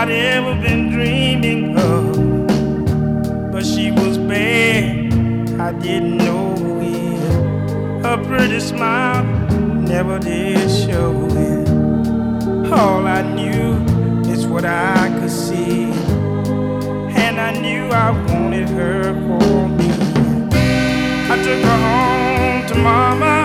I'd ever been dreaming of. But she was bad, I didn't know it. Her pretty smile never did show it. All I knew is what I could see, and I knew I wanted her for me. I took her home to mama.